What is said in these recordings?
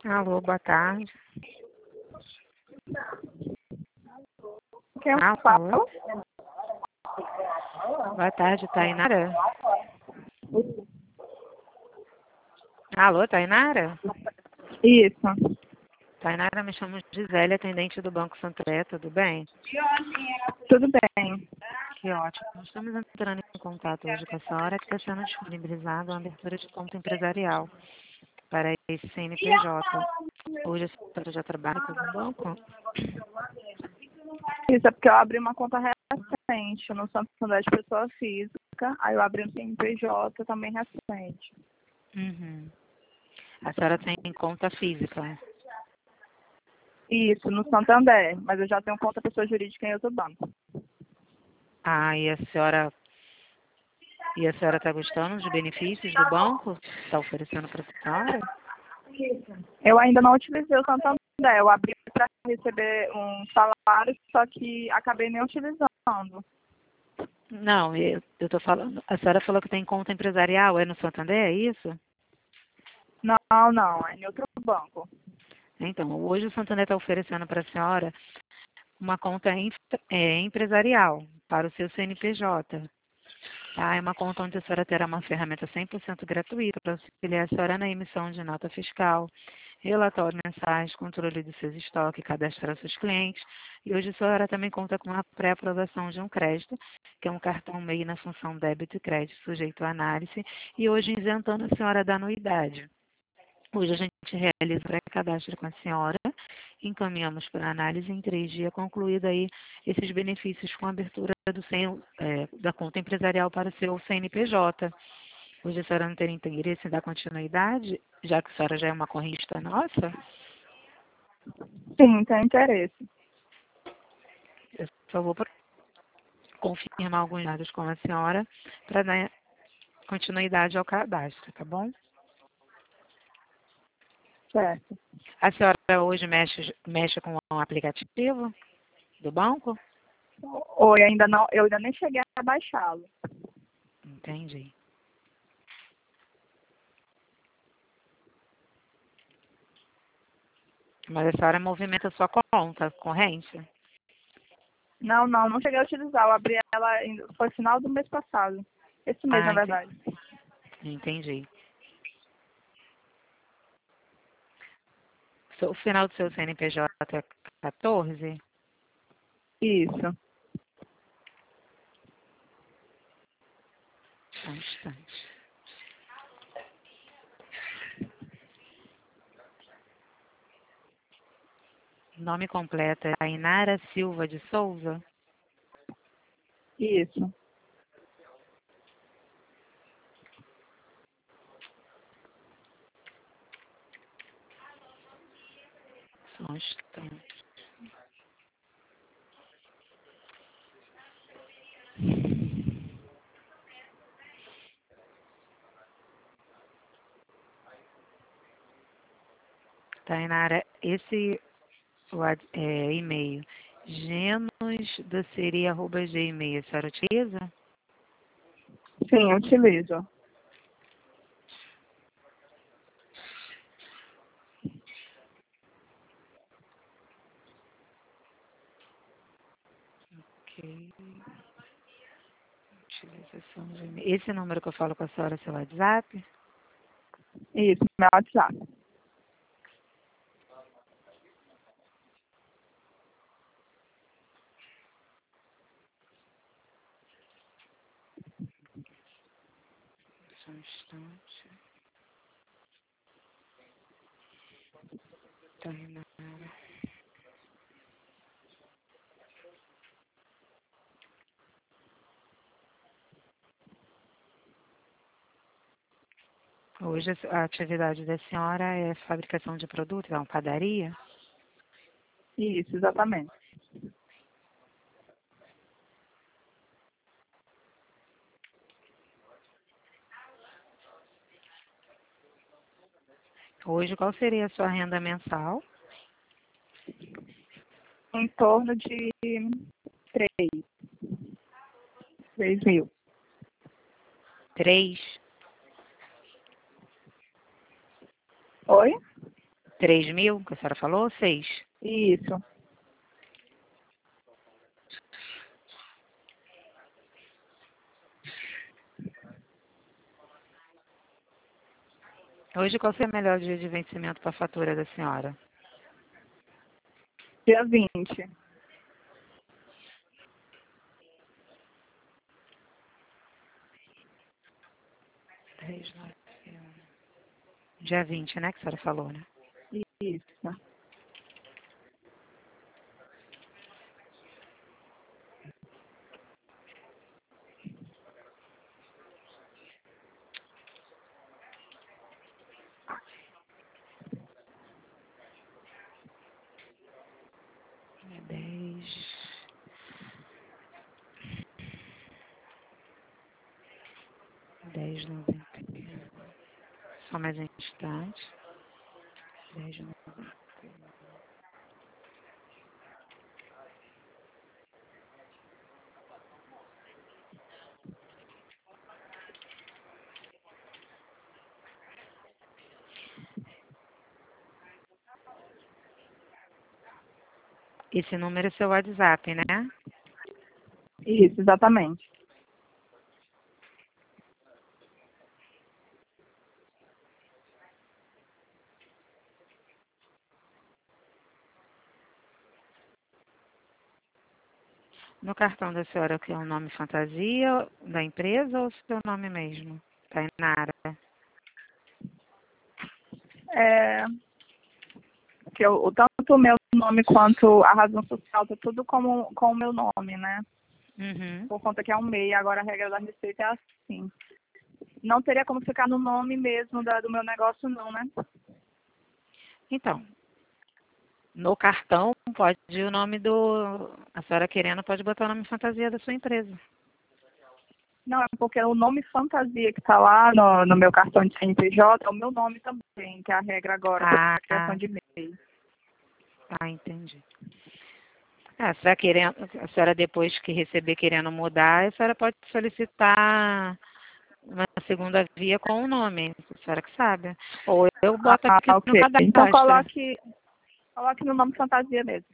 Alô, boa tarde. Quem Alô, fala? boa tarde, Tainara? Alô, Tainara? Isso. Tainara, me chamo Gisele, atendente do Banco Santander, tudo bem? Tudo bem. Que ótimo. Nós estamos entrando em contato hoje com a senhora que está sendo disponibilizada uma abertura de conta empresarial para esse CNPJ. Hoje a senhora já trabalha com o banco? Isso é porque eu abri uma conta recente no Santander de pessoa física, aí eu abri um CNPJ também recente. Uhum. A senhora tem conta física? Isso, no Santander, mas eu já tenho conta pessoa jurídica em outro banco. Ah, e a senhora está gostando dos benefícios do banco? Está oferecendo para a senhora? Eu ainda não utilizei o Santander, eu abri para receber um salário, só que acabei nem utilizando. Não, eu estou falando. A senhora falou que tem conta empresarial, é no Santander, é isso? Não, é em outro banco. Então, hoje o Santander está oferecendo para a senhora uma conta empresarial para o seu CNPJ. Tá? É uma conta onde a senhora terá uma ferramenta 100% gratuita para auxiliar a senhora na emissão de nota fiscal, relatório mensais, controle dos seus estoques, cadastrar seus clientes. E hoje a senhora também conta com a pré-aprovação de um crédito, que é um cartão MEI na função débito e crédito sujeito à análise, e hoje isentando a senhora da anuidade. Hoje a gente realiza o pré-cadastro com a senhora, encaminhamos para análise em 3 dias, concluído aí esses benefícios com a abertura da conta empresarial para o seu CNPJ. Hoje a senhora não tem interesse em dar continuidade, já que a senhora já é uma corrista nossa? Sim, tem interesse. Eu só vou confirmar alguns dados com a senhora para dar continuidade ao cadastro, tá bom? Certo. A senhora hoje mexe com o aplicativo do banco? Oi, ainda não, eu ainda nem cheguei a baixá-lo. Entendi. Mas a senhora movimenta sua conta corrente? Não cheguei a utilizar. Eu abri ela, foi final do mês passado. Esse mês, Ah, na verdade. entendi. O final do seu CNPJ é 14? Isso. Só um instante. Nome completo é Ainara Silva de Souza? Isso. Só um instante. Tainara, esse e-mail, genosdoceria@gmail, a senhora utiliza? Sim, eu utilizo. Ok. Utilização de e-mail. Esse número que eu falo com a senhora é seu WhatsApp? Isso, meu WhatsApp. Só um instante. Tainara. Hoje a atividade da senhora é fabricação de produtos, é uma padaria? Isso, exatamente. Hoje, qual seria a sua renda mensal? Em torno de 3 mil. 3. Oi? 3.000, que a senhora falou, ou 6? Isso. Hoje, qual seria o melhor dia de vencimento para a fatura da senhora? Dia 20. Dia 20, né, que a senhora falou, né? Isso. É 10. 10,91. Só mais um instante. 10,91. Esse número é seu WhatsApp, né? Isso, exatamente. No cartão da senhora, que é o nome fantasia da empresa ou o seu nome mesmo? Tainara. É, tanto o meu nome quanto a razão social, tá tudo com o meu nome, né? Uhum. Por conta que é um MEI, agora a regra da Receita é assim. Não teria como ficar no nome mesmo do meu negócio, não, né? Então, no cartão pode o nome do... A senhora querendo pode botar o nome fantasia da sua empresa. Não, é porque o nome fantasia que está lá no meu cartão de CNPJ é o meu nome também, que é a regra agora para criação de MEI. Entendi. A senhora querendo, a senhora depois que receber querendo mudar, a senhora pode solicitar uma segunda via com o nome, a senhora que sabe. Ou eu boto aqui Ah, no ok. Então cadastro. coloque no nome fantasia mesmo.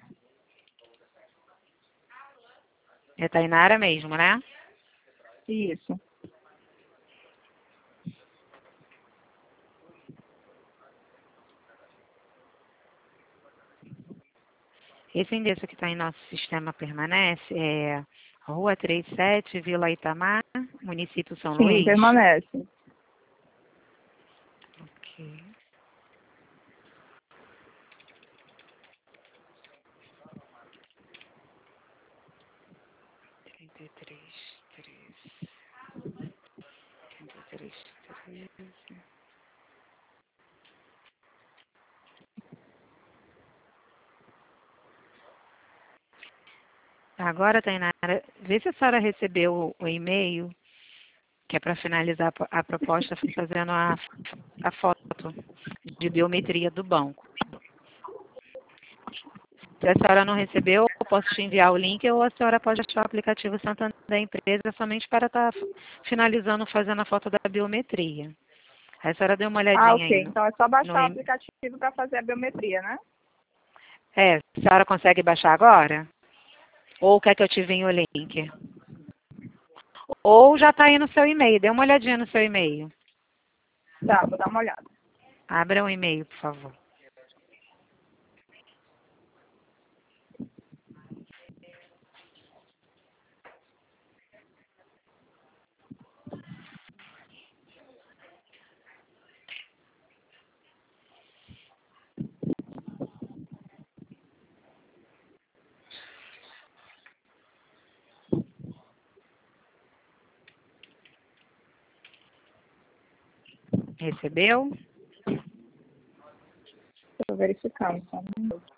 É Tainara mesmo, né? Isso. Esse endereço que está em nosso sistema permanece é Rua 37, Vila Itamar, município São Sim, Luís. permanece. Ok. Trinta e três, 13. Agora, Tainara, vê se a senhora recebeu o e-mail, que é para finalizar a proposta, fazendo a foto de biometria do banco. Se a senhora não recebeu, eu posso te enviar o link ou a senhora pode achar o aplicativo Santander da empresa somente para estar finalizando, fazendo a foto da biometria. Aí a senhora deu uma Ah, olhadinha aí ok. no, Então é só no baixar o e-mail. aplicativo para fazer a biometria, né? É, a senhora consegue baixar agora? Ou quer que eu te envie o link? Ou já está aí no seu e-mail, dê uma olhadinha no seu e-mail. Tá, vou dar uma olhada. Abra o e-mail, por favor. Recebeu? Estou verificando só um minuto.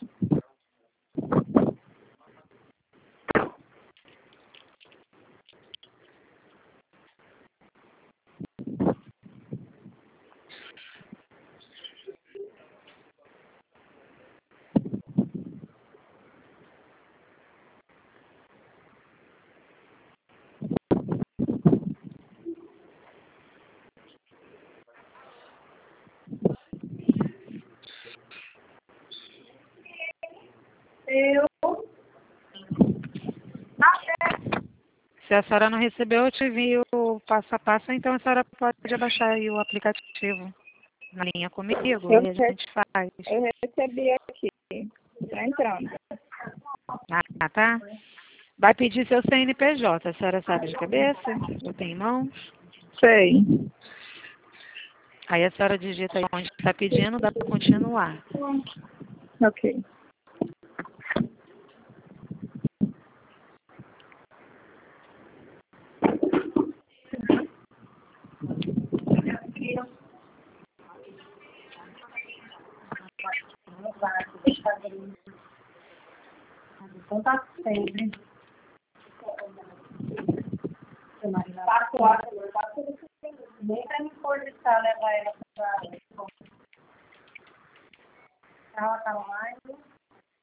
Se a senhora não recebeu, eu te envio o passo a passo, então a senhora pode abaixar aí o aplicativo na linha comigo e a gente faz. Eu recebi aqui. Está entrando. Ah, tá? Vai pedir seu CNPJ, a senhora sabe de cabeça? Eu tenho em mãos? Sei. Aí a senhora digita aí onde está pedindo, dá para continuar. Ok. Então tá sempre. 4 horas, nem pra me forçar levar ela pra ela tá online.